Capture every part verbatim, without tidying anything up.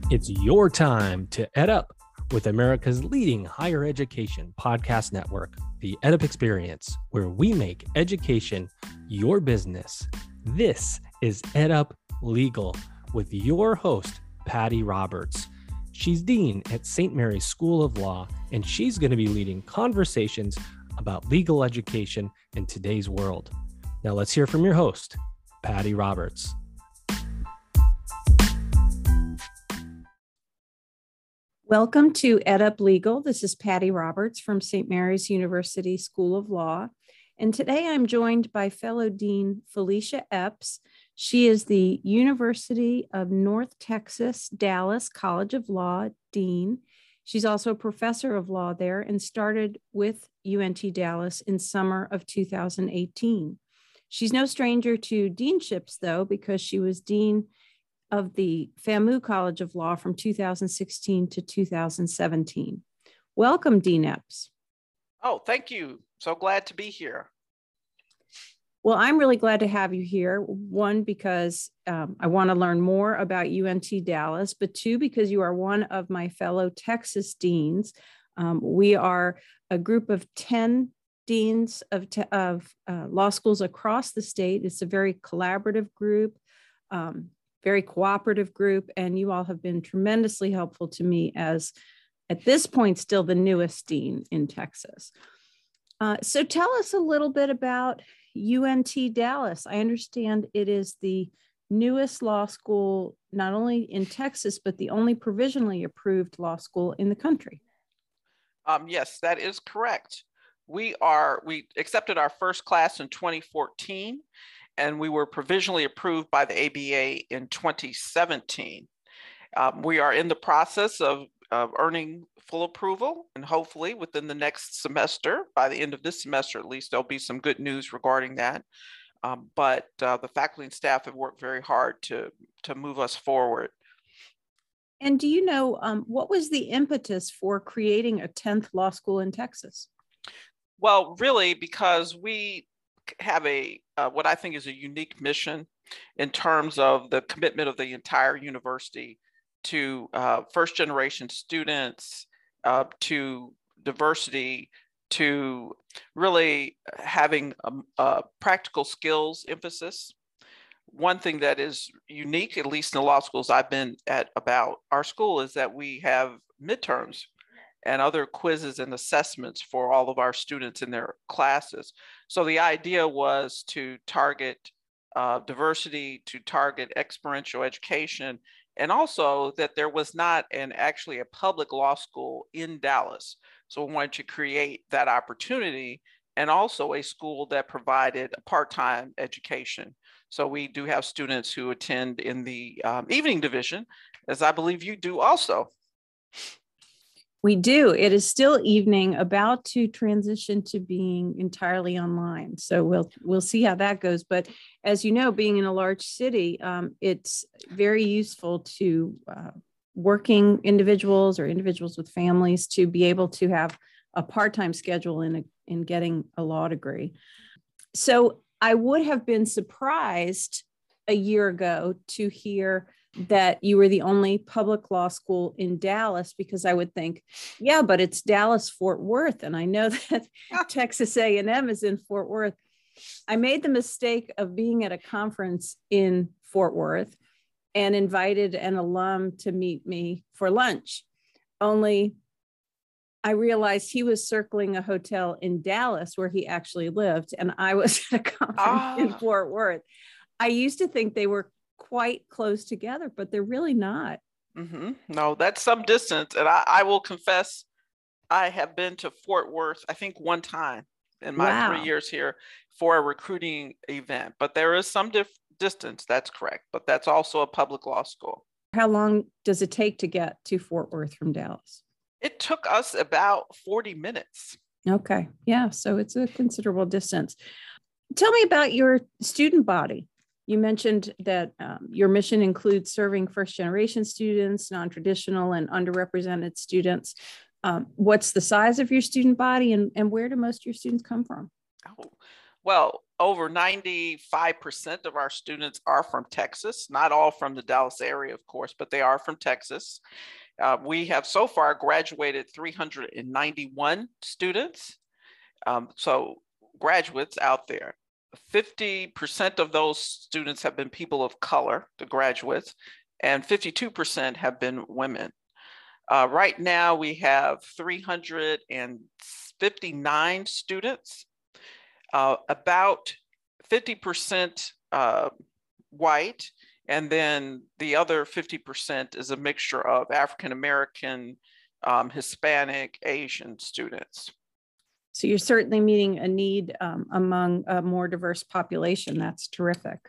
It's your time to ed up with America's leading higher education podcast network, the EdUp Experience, where we make education your business. This is EdUp Legal with your host, Patty Roberts. She's Dean at Saint Mary's School of Law, and she's going to be leading conversations about legal education in today's world. Now let's hear from your host, Patty Roberts. Welcome to EdUp Legal. This is Patty Roberts from Saint Mary's University School of Law. And today I'm joined by fellow Dean Felicia Epps. She is the University of North Texas, Dallas College of Law Dean. She's also a professor of law there and started with U N T Dallas in summer of two thousand eighteen. She's no stranger to deanships, though, because she was dean of the FAMU College of Law from two thousand sixteen to two thousand seventeen. Welcome, Dean Epps. Oh, thank you. So glad to be here. Well, I'm really glad to have you here. One, because um, I want to learn more about U N T Dallas, but two, because you are one of my fellow Texas deans. Um, we are a group of ten deans of, te- of uh, law schools across the state. It's a very collaborative group. Um, very cooperative group, and you all have been tremendously helpful to me as, at this point, still the newest dean in Texas. Uh, so tell us a little bit about U N T Dallas. I understand it is the newest law school, not only in Texas, but the only provisionally approved law school in the country. Um, yes, that is correct. We are, we accepted our first class in twenty fourteen, and we were provisionally approved by the A B A in twenty seventeen. Um, we are in the process of, of earning full approval, and hopefully within the next semester, by the end of this semester at least, there'll be some good news regarding that. Um, but uh, the faculty and staff have worked very hard to, to move us forward. And do you know, um, what was the impetus for creating a tenth law school in Texas? Well, really, because we have a uh, what I think is a unique mission in terms of the commitment of the entire university to uh, first generation students, uh, to diversity, to really having a, a practical skills emphasis. One thing that is unique, at least in the law schools I've been at about our school, is that we have midterms and other quizzes and assessments for all of our students in their classes. So the idea was to target uh, diversity, to target experiential education, and also that there was not an actually a public law school in Dallas. So we wanted to create that opportunity, and also a school that provided a part-time education. So we do have students who attend in the um, evening division, as I believe you do also. We do. It is still evening, about to transition to being entirely online. So we'll we'll see how that goes. But as you know, being in a large city, um, it's very useful to uh, working individuals or individuals with families to be able to have a part-time schedule in a, in getting a law degree. So I would have been surprised a year ago to hear that you were the only public law school in Dallas, because I would think, yeah, but it's Dallas Fort Worth. And I know that Texas A and M is in Fort Worth. I made the mistake of being at a conference in Fort Worth and invited an alum to meet me for lunch. Only I realized he was circling a hotel in Dallas where he actually lived, and I was at a conference ah. in Fort Worth. I used to think they were quite close together, but they're really not. Mm-hmm. No, that's some distance. And I, I will confess, I have been to Fort Worth, I think one time in my wow. three years here for a recruiting event, but there is some dif- distance, that's correct. But that's also a public law school. How long does it take to get to Fort Worth from Dallas? It took us about forty minutes. Okay. Yeah. So it's a considerable distance. Tell me about your student body. You mentioned that um, your mission includes serving first-generation students, non-traditional and underrepresented students. Um, what's the size of your student body, and, and where do most of your students come from? Oh, well, over ninety-five percent of our students are from Texas, not all from the Dallas area, of course, but they are from Texas. Uh, we have so far graduated three hundred ninety-one students. Um, so graduates out there. fifty percent of those students have been people of color, the graduates, and fifty-two percent have been women. Uh, right now, we have three hundred fifty-nine students, uh, about fifty percent uh, white, and then the other fifty percent is a mixture of African American, um, Hispanic, Asian students. So you're certainly meeting a need um, among a more diverse population. That's terrific.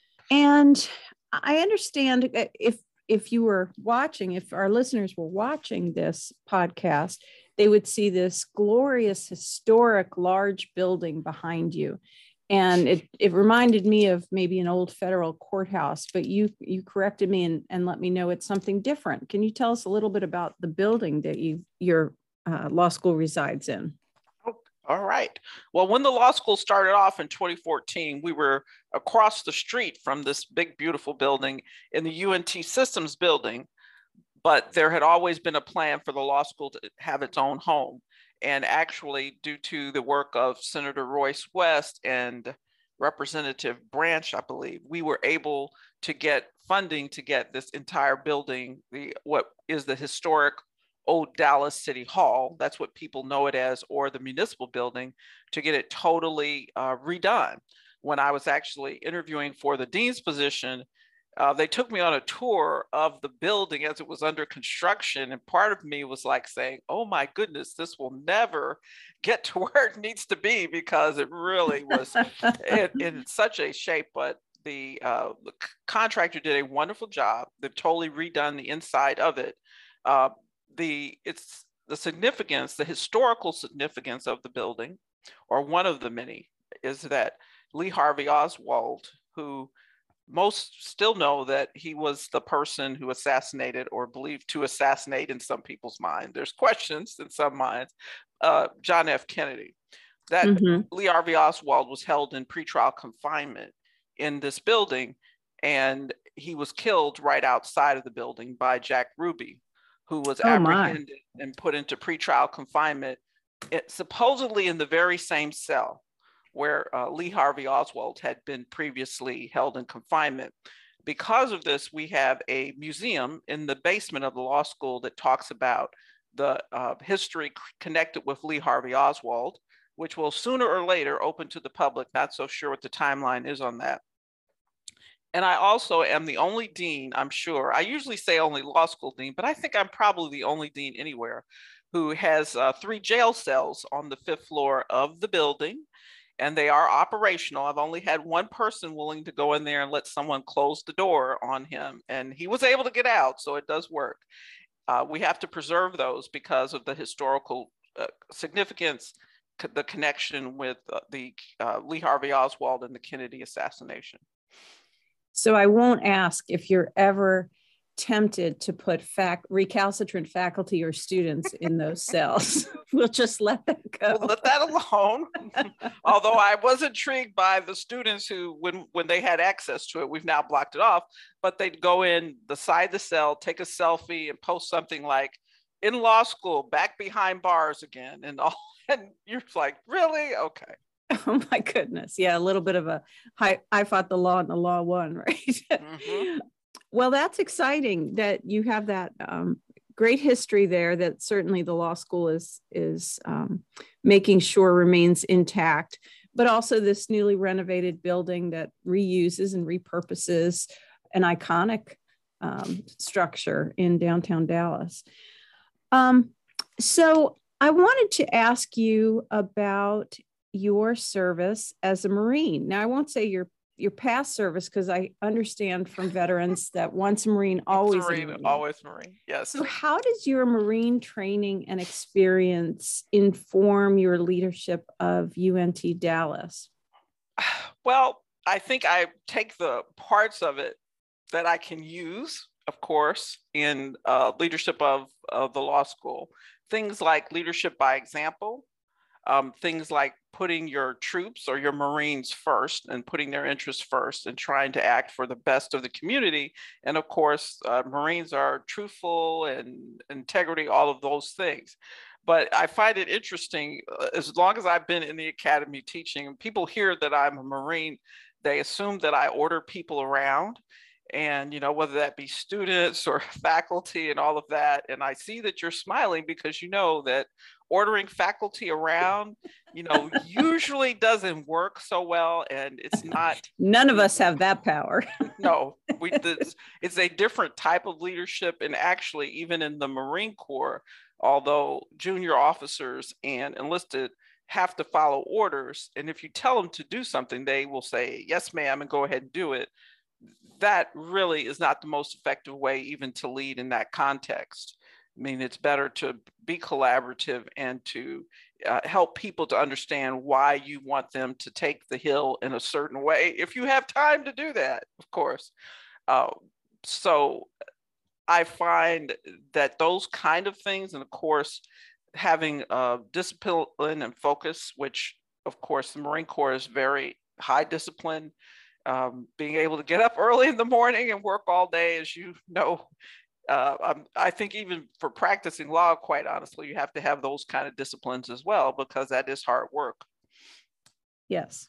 And I understand if if you were watching, if our listeners were watching this podcast, they would see this glorious, historic, large building behind you. And it, it reminded me of maybe an old federal courthouse, but you you corrected me and, and let me know it's something different. Can you tell us a little bit about the building that you your uh, law school resides in? All right. Well, when the law school started off in twenty fourteen, we were across the street from this big, beautiful building in the U N T Systems building, but there had always been a plan for the law school to have its own home. And actually, due to the work of Senator Royce West and Representative Branch, I believe, we were able to get funding to get this entire building, the what is the historic Old Dallas City Hall, that's what people know it as, or the municipal building, to get it totally uh, redone. When I was actually interviewing for the dean's position, uh, they took me on a tour of the building as it was under construction. And part of me was like saying, oh my goodness, this will never get to where it needs to be, because it really was in, in such a shape. But the, uh, the contractor did a wonderful job. They've totally redone the inside of it. Uh, The it's the significance, the historical significance of the building, or one of the many, is that Lee Harvey Oswald, who most still know that he was the person who assassinated, or believed to assassinate in some people's mind, there's questions in some minds, uh, John F. Kennedy. That mm-hmm. Lee Harvey Oswald was held in pretrial confinement in this building, and he was killed right outside of the building by Jack Ruby, who was oh apprehended my. and put into pretrial confinement, it, supposedly in the very same cell where uh, Lee Harvey Oswald had been previously held in confinement. Because of this, we have a museum in the basement of the law school that talks about the uh, history connected with Lee Harvey Oswald, which will sooner or later open to the public. Not so sure what the timeline is on that. And I also am the only dean, I'm sure, I usually say only law school dean, but I think I'm probably the only dean anywhere who has uh, three jail cells on the fifth floor of the building, and they are operational. I've only had one person willing to go in there and let someone close the door on him, and he was able to get out, so it does work. Uh, we have to preserve those because of the historical uh, significance, the connection with uh, the uh, Lee Harvey Oswald and the Kennedy assassination. So I won't ask if you're ever tempted to put fac- recalcitrant faculty or students in those cells. We'll just let that go. We'll let that alone. Although I was intrigued by the students who, when, when they had access to it, we've now blocked it off, but they'd go in the side of the cell, take a selfie, and post something like, in law school, back behind bars again. And all, and you're like, really? Okay. Oh my goodness. Yeah, a little bit of a, I, I fought the law and the law won, right? Mm-hmm. Well, that's exciting that you have that um, great history there that certainly the law school is, is um, making sure remains intact, but also this newly renovated building that reuses and repurposes an iconic um, structure in downtown Dallas. Um, so I wanted to ask you about your service as a Marine. Now, I won't say your your past service, because I understand from veterans that once a Marine, always a Marine, a Marine. Always Marine, yes. So how does your Marine training and experience inform your leadership of U N T Dallas? Well, I think I take the parts of it that I can use, of course, in uh, leadership of, of the law school. Things like leadership by example, um, things like putting your troops or your Marines first and putting their interests first and trying to act for the best of the community. And of course, uh, Marines are truthful and integrity, all of those things. But I find it interesting, uh, as long as I've been in the academy teaching, and people hear that I'm a Marine, they assume that I order people around. And, you know, whether that be students or faculty and all of that. And I see that you're smiling because you know that ordering faculty around, you know, usually doesn't work so well. And it's not. None of us have that power. No, we, this, it's a different type of leadership. And actually, even in the Marine Corps, although junior officers and enlisted have to follow orders, and if you tell them to do something, they will say, yes, ma'am, and go ahead and do it. That really is not the most effective way even to lead in that context. I mean, it's better to be collaborative and to uh, help people to understand why you want them to take the hill in a certain way, if you have time to do that, of course. Uh, so I find that those kind of things, and of course, having uh, discipline and focus, which of course the Marine Corps is very high discipline. Um, being able to get up early in the morning and work all day, as you know, uh, um, I think even for practicing law, quite honestly, you have to have those kind of disciplines as well, because that is hard work. Yes.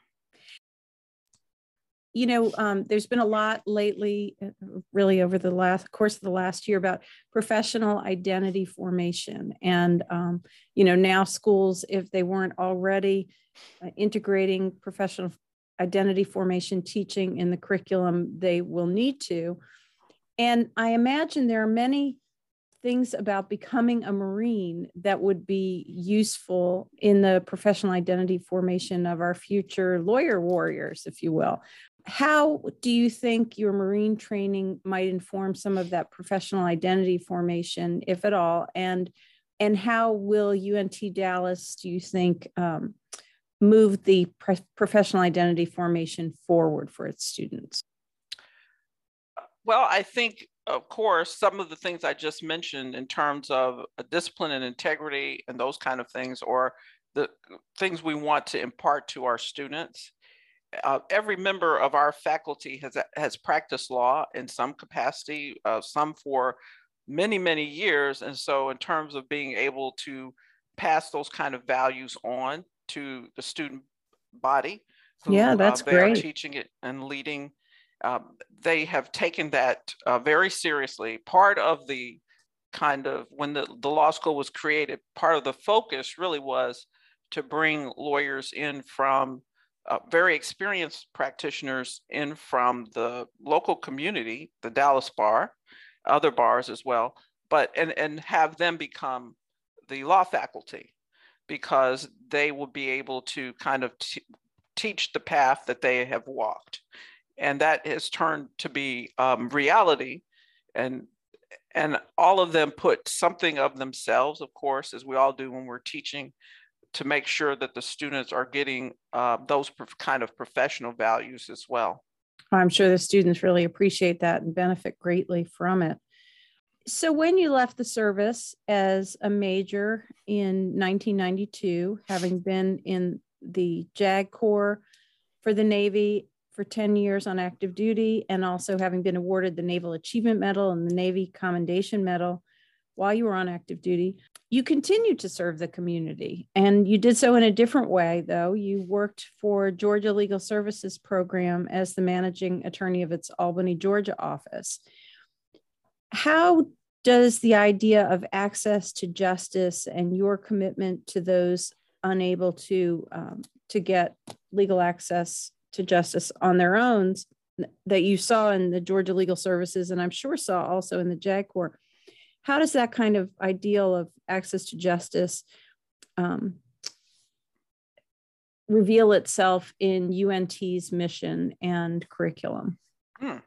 You know, um, there's been a lot lately, really over the last course of the last year, about professional identity formation. And, um, you know, now schools, if they weren't already uh, integrating professional identity formation teaching in the curriculum, they will need to. And I imagine there are many things about becoming a Marine that would be useful in the professional identity formation of our future lawyer warriors, if you will. How do you think your Marine training might inform some of that professional identity formation, if at all? And, and how will U N T Dallas, do you think, um, move the pre- professional identity formation forward for its students? Well, I think, of course, some of the things I just mentioned in terms of discipline and integrity and those kind of things, or the things we want to impart to our students. Uh, every member of our faculty has, has practiced law in some capacity, uh, some for many, many years. And so in terms of being able to pass those kind of values on to the student body who yeah, that's uh, they great. are teaching it and leading, um, they have taken that uh, very seriously. Part of the kind of, when the, the law school was created, part of the focus really was to bring lawyers in from uh, very experienced practitioners in from the local community, the Dallas bar, other bars as well, but and, and have them become the law faculty, because they will be able to kind of t- teach the path that they have walked. And that has turned to be um, reality. And, and all of them put something of themselves, of course, as we all do when we're teaching, to make sure that the students are getting uh, those kind of professional values as well. I'm sure the students really appreciate that and benefit greatly from it. So when you left the service as a major in nineteen ninety-two, having been in the JAG Corps for the Navy for ten years on active duty, and also having been awarded the Naval Achievement Medal and the Navy Commendation Medal while you were on active duty, you continued to serve the community. And you did so in a different way, though. You worked for Georgia Legal Services Program as the managing attorney of its Albany, Georgia office. How does the idea of access to justice and your commitment to those unable to, um, to get legal access to justice on their own that you saw in the Georgia Legal Services, and I'm sure saw also in the JAG Corps, how does that kind of ideal of access to justice um, reveal itself in U N T's mission and curriculum? Hmm.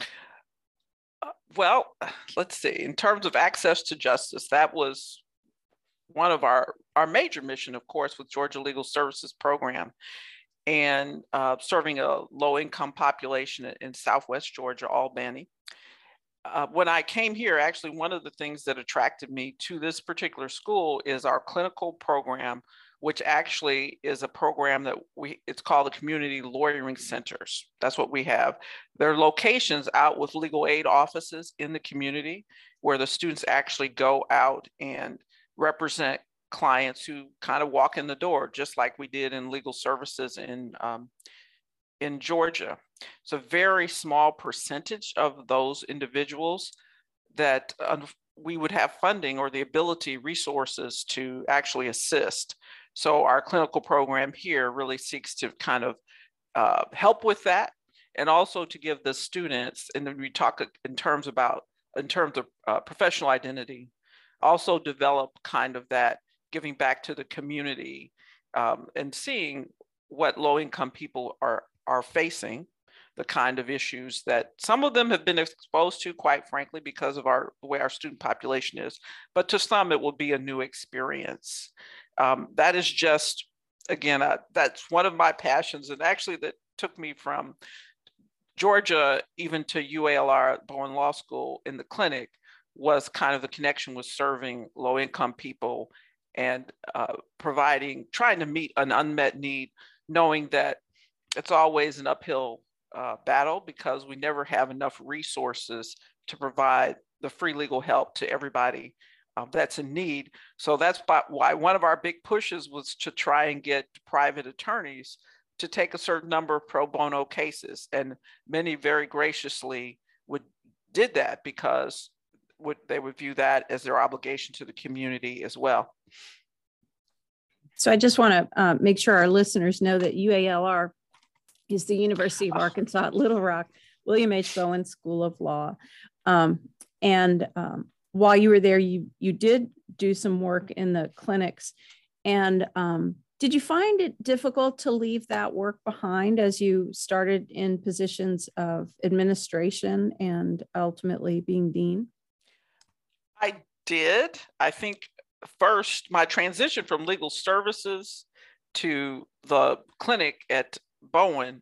Well, let's see. In terms of access to justice, that was one of our, our major mission, of course, with Georgia Legal Services Program, and uh, serving a low-income population in, in Southwest Georgia, Albany. Uh, when I came here, actually, one of the things that attracted me to this particular school is our clinical program, which actually is a program that we, it's called the Community Lawyering Centers. That's what we have. There are locations out with legal aid offices in the community where the students actually go out and represent clients who kind of walk in the door, just like we did in legal services in, um, in Georgia. It's a very small percentage of those individuals that uh, we would have funding or the ability, resources to actually assist. So our clinical program here really seeks to kind of uh, help with that, and also to give the students, and then we talk in terms about, in terms of uh, professional identity, also develop kind of that giving back to the community um, and seeing what low-income people are, are facing, the kind of issues that some of them have been exposed to, quite frankly, because of our the way our student population is, but to some it will be a new experience. Um, that is just, again, uh, that's one of my passions, and actually that took me from Georgia even to U A L R, Bowen Law School in the clinic, was kind of the connection with serving low-income people and uh, providing, trying to meet an unmet need, knowing that it's always an uphill uh, battle because we never have enough resources to provide the free legal help to everybody uh, that's in need. So that's why one of our big pushes was to try and get private attorneys to take a certain number of pro bono cases. And many very graciously would did that because would they would view that as their obligation to the community as well. So I just want to uh, make sure our listeners know that U A L R is the University of Arkansas at Little Rock, William H. Bowen School of Law. Um, and um, while you were there, you, you did do some work in the clinics. And um, did you find it difficult to leave that work behind as you started in positions of administration and ultimately being dean? I did. I think first, my transition from legal services to the clinic at Bowen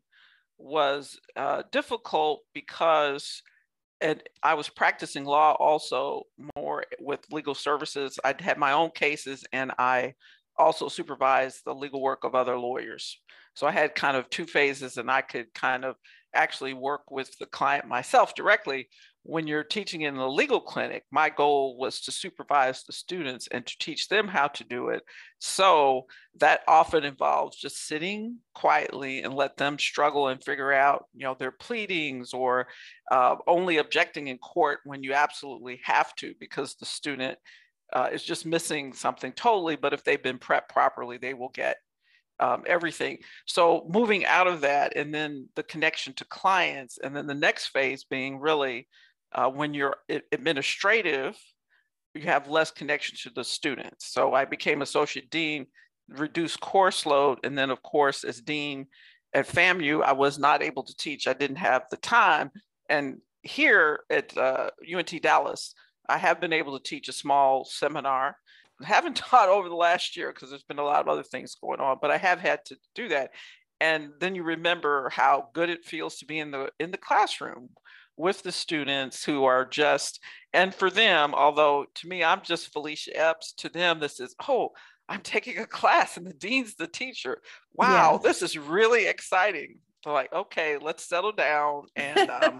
was uh, difficult because and I was practicing law also more with legal services. I'd had my own cases and I also supervised the legal work of other lawyers. So I had kind of two phases, and I could kind of actually work with the client myself directly. When you're teaching in the legal clinic, my goal was to supervise the students and to teach them how to do it. So that often involves just sitting quietly and let them struggle and figure out, you know, their pleadings, or uh, only objecting in court when you absolutely have to, because the student uh, is just missing something totally. But if they've been prepped properly, they will get Um, everything. So moving out of that, and then the connection to clients, and then the next phase being really uh, when you're administrative, you have less connection to the students. So I became associate dean, reduced course load, and then of course as dean at FAMU, I was not able to teach. I didn't have the time. And here at uh, U N T Dallas, I have been able to teach a small seminar. I haven't taught over the last year because there's been a lot of other things going on, but I have had to do that. And then you remember how good it feels to be in the in the classroom with the students who are just, and for them, although to me, I'm just Felicia Epps, to them, this is, oh, I'm taking a class and the dean's the teacher. Wow, Yes. This is really exciting. So like, okay, let's settle down. And um,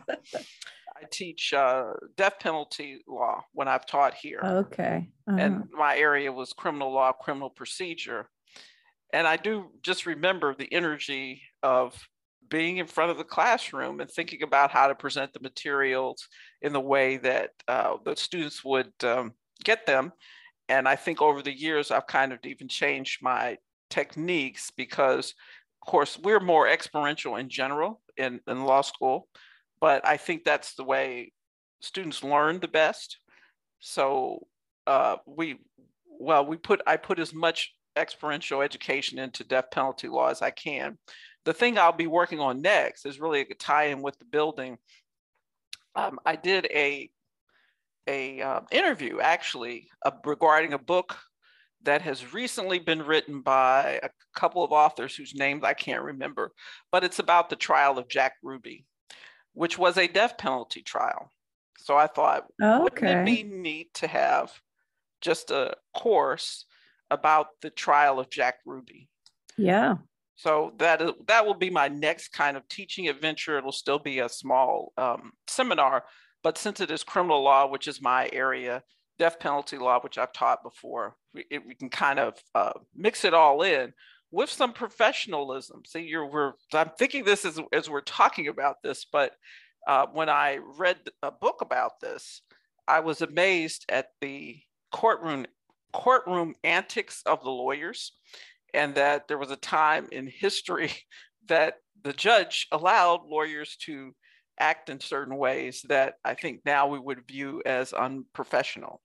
I teach uh, death penalty law when I've taught here. Okay. Uh-huh. And my area was criminal law, criminal procedure. And I do just remember the energy of being in front of the classroom and thinking about how to present the materials in the way that uh, the students would um, get them. And I think over the years, I've kind of even changed my techniques because, of course, we're more experiential in general in, in law school, but I think that's the way students learn the best. So uh, we, well, we put, I put as much experiential education into death penalty law as I can. The thing I'll be working on next is really a tie-in with the building. Um, I did a, a uh, interview actually uh, regarding a book that has recently been written by a couple of authors whose names I can't remember, but it's about the trial of Jack Ruby, which was a death penalty trial. So I thought, Okay. wouldn't it be neat to have just a course about the trial of Jack Ruby. Yeah. So that is, that will be my next kind of teaching adventure. It'll still be a small um, seminar, but since it is criminal law, which is my area, death penalty law, which I've taught before, we, it, we can kind of uh, mix it all in with some professionalism. See, you're, we're, I'm thinking this as, as we're talking about this, but uh, when I read a book about this, I was amazed at the courtroom courtroom antics of the lawyers, and that there was a time in history that the judge allowed lawyers to act in certain ways that I think now we would view as unprofessional.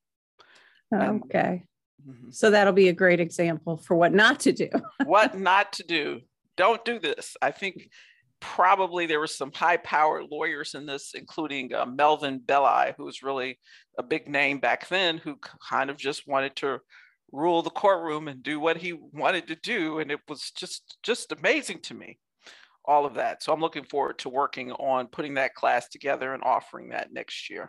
Okay. And, mm-hmm. So that'll be a great example for what not to do. What not to do. Don't do this. I think probably there were some high-powered lawyers in this, including uh, Melvin Belli, who was really a big name back then, who kind of just wanted to rule the courtroom and do what he wanted to do. And it was just, just amazing to me, all of that. So I'm looking forward to working on putting that class together and offering that next year.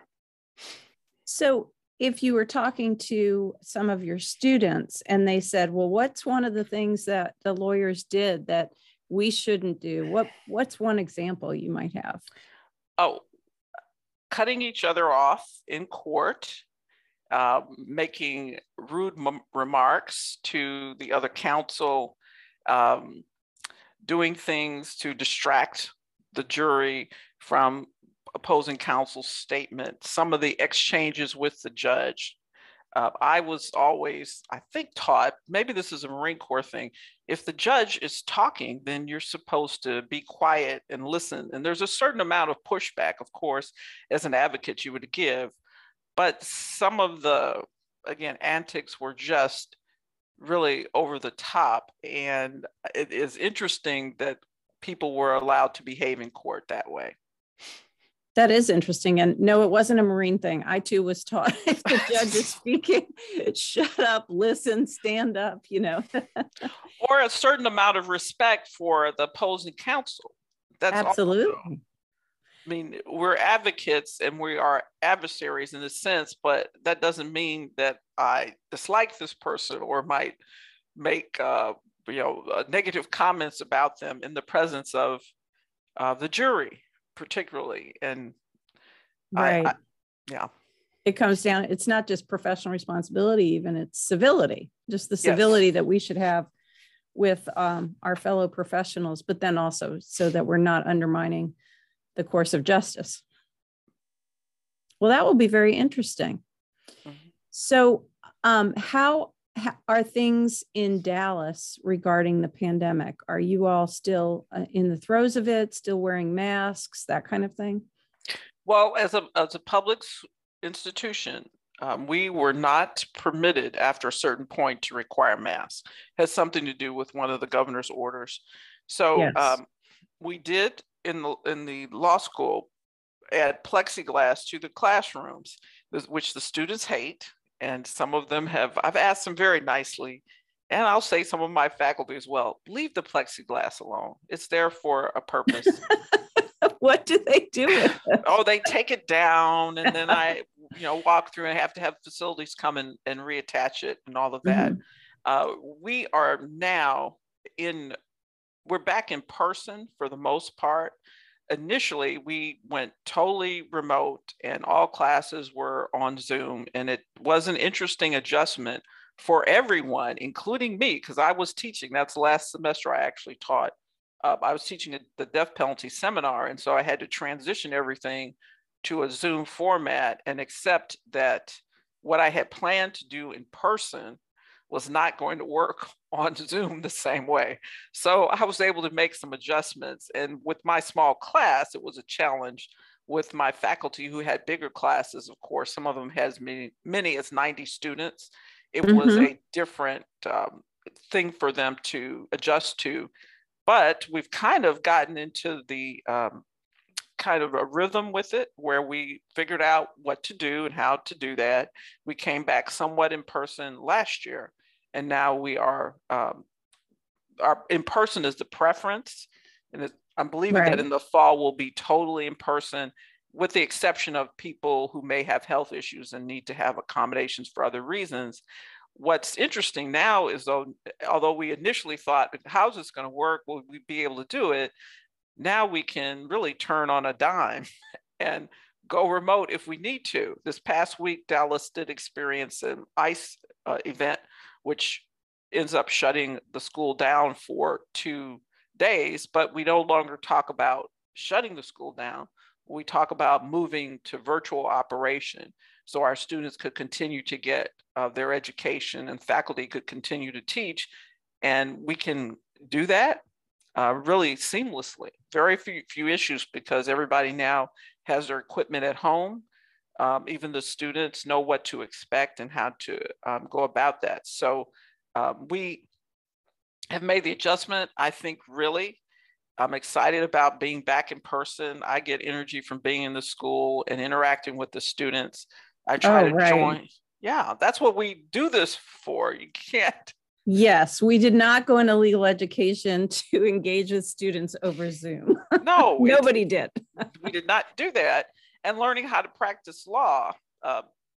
So if you were talking to some of your students and they said, well, what's one of the things that the lawyers did that we shouldn't do? What what's one example you might have? Oh, cutting each other off in court, uh, making rude m- remarks to the other counsel, um, doing things to distract the jury from opposing counsel's statement, some of the exchanges with the judge. Uh, I was always, I think, taught, maybe this is a Marine Corps thing, if the judge is talking, then you're supposed to be quiet and listen. And there's a certain amount of pushback, of course, as an advocate you would give. But some of the, again, antics were just really over the top. And it is interesting that people were allowed to behave in court that way. That is interesting. And no, it wasn't a Marine thing. I too was taught if the judge is speaking, shut up, listen, stand up, you know. Or a certain amount of respect for the opposing counsel. That's absolutely. Also, I mean, we're advocates and we are adversaries in a sense, but that doesn't mean that I dislike this person or might make uh, you know uh, negative comments about them in the presence of uh, the jury. Particularly. And right. I, I, yeah, it comes down, it's not just professional responsibility, even it's civility, just the civility yes. that we should have with um, our fellow professionals, but then also so that we're not undermining the course of justice. Well, that will be very interesting. Mm-hmm. So um, how, how are things in Dallas regarding the pandemic? Are you all still uh, in the throes of it, still wearing masks, that kind of thing? Well, as a, as a public institution, um, we were not permitted after a certain point to require masks. It has something to do with one of the governor's orders. So yes. um, we did in the, in the law school add plexiglass to the classrooms, which the students hate. And some of them have, I've asked them very nicely, and I'll say some of my faculty as well, leave the plexiglass alone. It's there for a purpose. What do they do with it? Oh, they take it down, and then I, you know, walk through and have to have facilities come and, and reattach it and all of that. Mm-hmm. Uh, we are now in, we're back in person for the most part. Initially, we went totally remote and all classes were on Zoom, and it was an interesting adjustment for everyone, including me, because I was teaching. That's the last semester I actually taught. Uh, I was teaching the death penalty seminar, and so I had to transition everything to a Zoom format and accept that what I had planned to do in person was not going to work on Zoom the same way. So I was able to make some adjustments. And with my small class, it was a challenge. With my faculty who had bigger classes, of course, some of them has many, many as ninety students. It mm-hmm. was a different um, thing for them to adjust to. But we've kind of gotten into the um, kind of a rhythm with it where we figured out what to do and how to do that. We came back somewhat in person last year. And now we are, um, our in person is the preference. And it, I'm believing right. that in the fall we'll be totally in person, with the exception of people who may have health issues and need to have accommodations for other reasons. what's interesting now is, though, although we initially thought, how's this going to work? Will we be able to do it? Now we can really turn on a dime and go remote if we need to. This past week, Dallas did experience an ICE uh, event, which ends up shutting the school down for two days, but we no longer talk about shutting the school down. We talk about moving to virtual operation so our students could continue to get uh, their education and faculty could continue to teach. And we can do that uh, really seamlessly. Very few, few issues because everybody now has their equipment at home. Um, even the students know what to expect and how to um, go about that. So um, we have made the adjustment. I think really, I'm excited about being back in person. I get energy from being in the school and interacting with the students. I try Oh, to right. join. Yeah, that's what we do this for. You can't. Yes, we did not go into legal education to engage with students over Zoom. No, Nobody it, did. We did not do that. And learning how to practice law. Uh,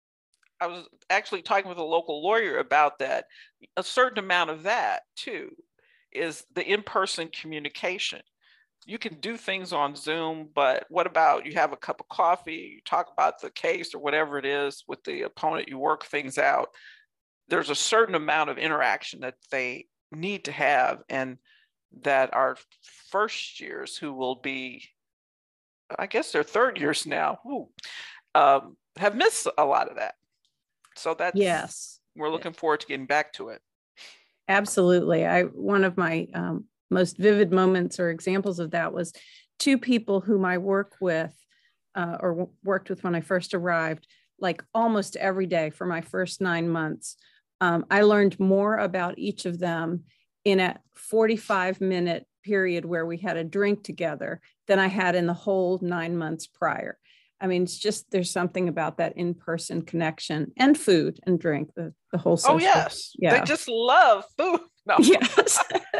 I was actually talking with a local lawyer about that. A certain amount of that too is the in-person communication. You can do things on Zoom, but what about you have a cup of coffee, you talk about the case or whatever it is with the opponent, you work things out. There's a certain amount of interaction that they need to have, and that our first years, who will be, I guess they're third years now, who, um, have missed a lot of that. So that's, yes, we're looking forward to getting back to it. Absolutely. I one of my um, most vivid moments or examples of that was two people whom I work with uh, or w- worked with when I first arrived, like almost every day for my first nine months. Um, I learned more about each of them in a forty-five minute period where we had a drink together than I had in the whole nine months prior. I mean, it's just, there's something about that in-person connection and food and drink, the, the whole social. Oh, yes. Yeah. They just love food. No. Yes.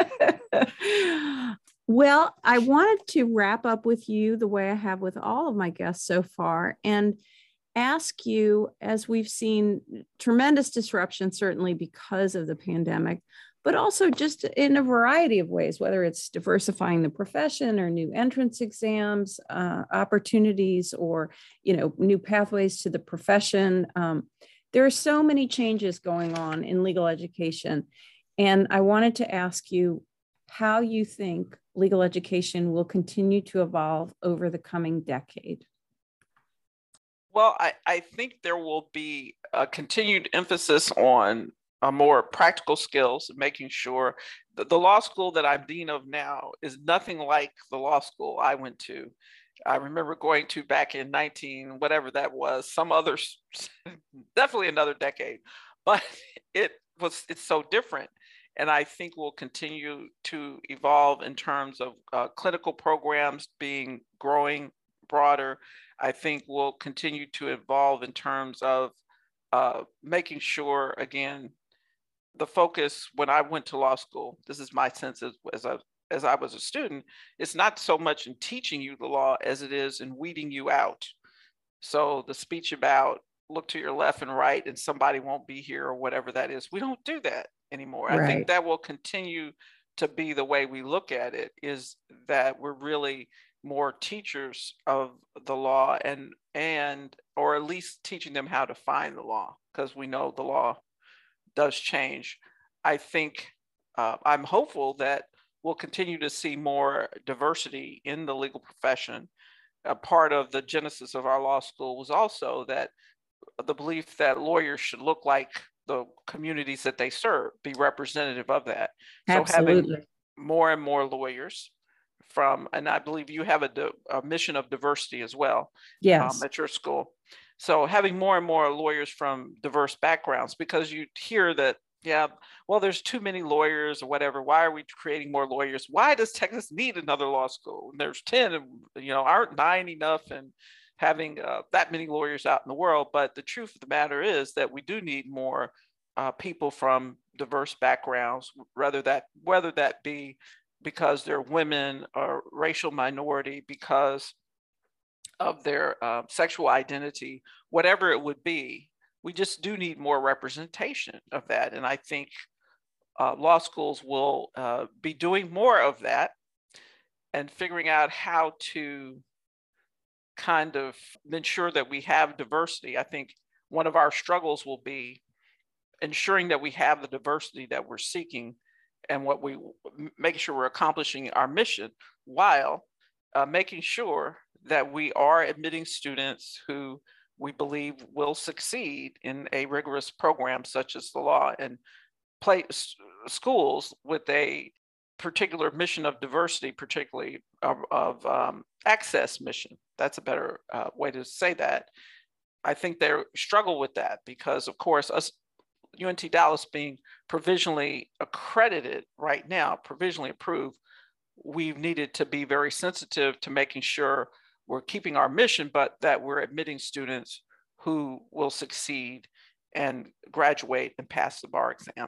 Well, I wanted to wrap up with you the way I have with all of my guests so far and ask you, as we've seen tremendous disruption, certainly because of the pandemic, but also just in a variety of ways, whether it's diversifying the profession or new entrance exams, uh, opportunities, or, you know, new pathways to the profession. Um, there are so many changes going on in legal education. And I wanted to ask you how you think legal education will continue to evolve over the coming decade. Well, I, I think there will be a continued emphasis on uh, more practical skills, making sure that the law school that I'm dean of now is nothing like the law school I went to. I remember going to back in nineteen, whatever that was, some other, definitely another decade, but it was, it's so different. And I think we'll continue to evolve in terms of uh, clinical programs being growing broader. I think we'll continue to evolve in terms of uh, making sure, again, the focus when I went to law school, this is my sense as, as, a, as I was a student, it's not so much in teaching you the law as it is in weeding you out. So the speech about look to your left and right and somebody won't be here or whatever that is, we don't do that anymore. Right. I think that will continue to be the way we look at it, is that we're really more teachers of the law and, and or at least teaching them how to find the law, because we know the law does change. I think uh, I'm hopeful that we'll continue to see more diversity in the legal profession. A part of the genesis of our law school was also that the belief that lawyers should look like the communities that they serve, be representative of that. Absolutely. So having more and more lawyers from, and I believe you have a, a mission of diversity as well. Yes. Um, at your school. So having more and more lawyers from diverse backgrounds, because you hear that, yeah, well, there's too many lawyers or whatever. Why are we creating more lawyers? Why does Texas need another law school? And there's ten, you know, aren't nine enough? And having uh, that many lawyers out in the world. But the truth of the matter is that we do need more uh, people from diverse backgrounds, whether that, whether that be because they're women or racial minority, because of their uh, sexual identity, whatever it would be. we just do need more representation of that. And I think uh, law schools will uh, be doing more of that and figuring out how to kind of ensure that we have diversity. I think one of our struggles will be ensuring that we have the diversity that we're seeking and what we making sure we're accomplishing our mission while uh, making sure that we are admitting students who we believe will succeed in a rigorous program such as the law, and play schools with a particular mission of diversity, particularly of, of um, access mission. That's a better uh, way to say that. I think they struggle with that because, of course, us U N T Dallas being provisionally accredited right now, provisionally approved, we've needed to be very sensitive to making sure we're keeping our mission, but that we're admitting students who will succeed and graduate and pass the bar exam.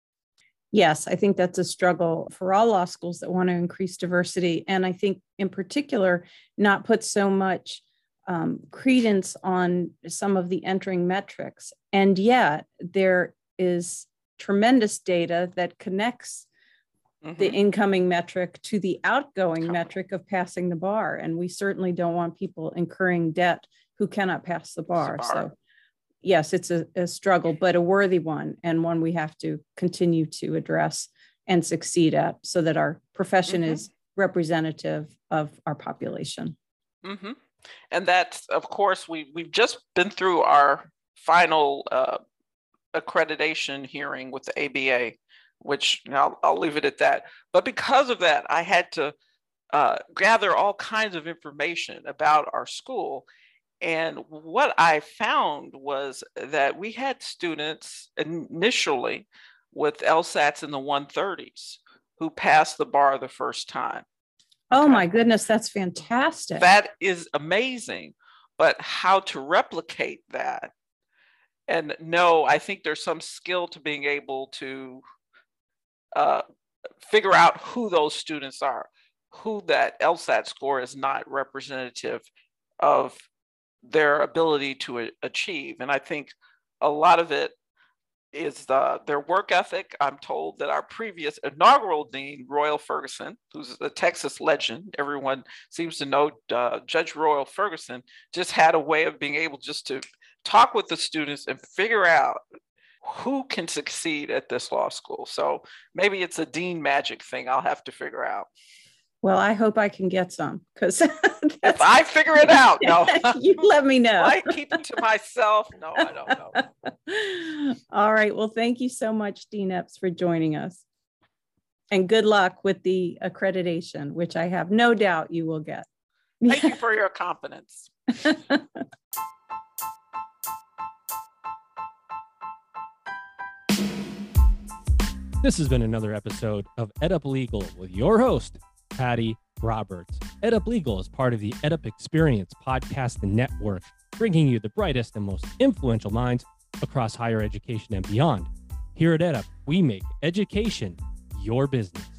Yes, I think that's a struggle for all law schools that want to increase diversity. And I think in particular, not put so much um, credence on some of the entering metrics. And yet there is tremendous data that connects mm-hmm. the incoming metric to the outgoing Come metric on. Of passing the bar. And we certainly don't want people incurring debt who cannot pass the bar. The bar. So yes, it's a, a struggle, but a worthy one, and one we have to continue to address and succeed at so that our profession mm-hmm. is representative of our population. Mm-hmm. And that's, of course, we, we've just been through our final uh, accreditation hearing with the A B A, which I'll, I'll leave it at that. But because of that, I had to uh, gather all kinds of information about our school. And what I found was that we had students initially with LSATs in the one thirties who passed the bar the first time. Oh my goodness, that's fantastic. That is amazing. But how to replicate that? And no, I think there's some skill to being able to uh, figure out who those students are, who that LSAT score is not representative of their ability to a- achieve. And I think a lot of it is the, their work ethic. I'm told that our previous inaugural dean, Royal Ferguson, who's a Texas legend, everyone seems to know uh, Judge Royal Ferguson, just had a way of being able just to talk with the students and figure out who can succeed at this law school. So maybe it's a dean magic thing I'll have to figure out. Well, I hope I can get some, because if I figure it out, no. You let me know. I keep it to myself. No, I don't know. All right. Well, thank you so much, Dean Epps, for joining us. And good luck with the accreditation, which I have no doubt you will get. Thank you for your confidence. This has been another episode of EdUp Legal with your host, Patty Roberts. EdUp Legal is part of the EdUp Experience podcast network, bringing you the brightest and most influential minds across higher education and beyond. Here at EdUp, we make education your business.